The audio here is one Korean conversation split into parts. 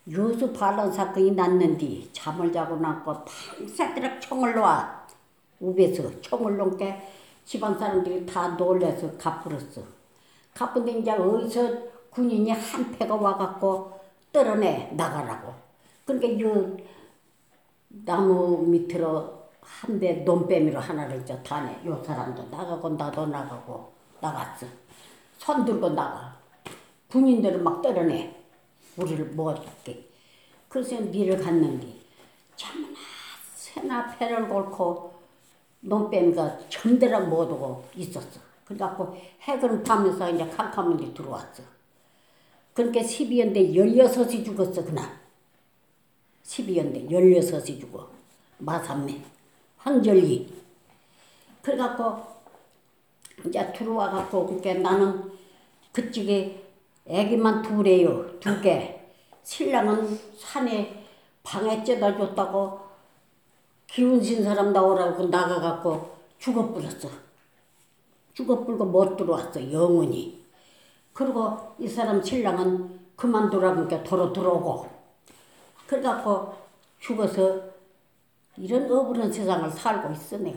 여수 반란 사건이 났는데 잠을 자고 났고 밤새도록 총을 놔. 우베서 총을 놓은 게 집안 사람들이 다 놀래서 갚으렀어. 갚은데 이제 어디서 군인이 한 패가 와갖고 떨어내 나가라고. 그러니까 요 나무 밑으로 한 배 논배미로 하나를 이제 다네. 요 사람도 나가고 나도 나가고 나갔어. 손 들고 나가. 군인들은 막 떨어내. 우리를 먹어줄게. 그래서 니를 갔는데 참나 새나 패를 걸고 논뱀이가 전대로 못 오고 있었어. 그래갖고 해그는 파면서 이제 캄캄하게 들어왔어. 그러니까 12연대 16이 죽었어 그날. 12연대 16이 죽어. 마산매 황절기. 그래갖고 이제 들어와갖고 그러니까 나는 그쪽에 애기만 둘이에요. 2개. 신랑은 산에 방에 째다 줬다고 기운신 사람 나오라고 나가갖고 죽어버렸어. 죽어버리고 못 들어왔어. 영원히. 그리고 이 사람 신랑은 그만두라고 그러니까 도로 들어오고. 그래갖고 죽어서 이런 억울한 세상을 살고 있어 내가.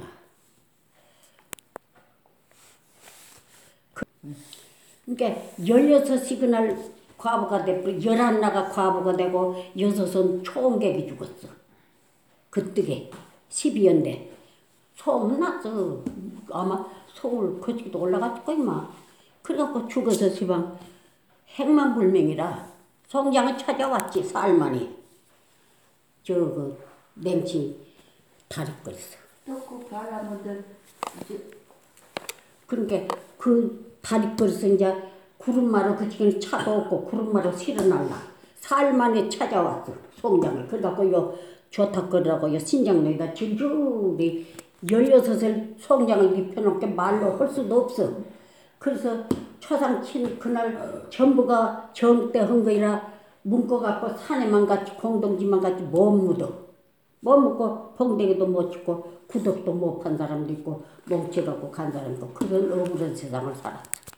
그러니까 16이 그날 과부가 되고 11나가 과부가 되고 6은 총객이 죽었어. 그때게 12연대 소문났어. 아마 서울 거치기도 올라갔을 거야 막. 그래갖고 죽어서 시방 행만불명이라 송장을 찾아왔지 살만이. 저그 맹치 다리 걸었어. 또그 바람들 그러니까 그 다리 걸어서 이제 구름마루 그 지금 차도 없고 구름마루 실어날라. 살만에 찾아왔어 송장을. 그래갖고 요 조탁거리라고 요 신장로에다 줄줄이 16을 송장을 입혀놓게 말로 할 수도 없어. 그래서 초상 친 그날 전부가 정때 한 거이라 묶어갖고 산에만 같이 공동지만 같이 못 묻어. 못 묻고 봉댕이도 못 찍고 구덕도 못 판 사람도 있고 뭉쳐갖고 간 사람도 있고 그런 억울한 세상을 살았어.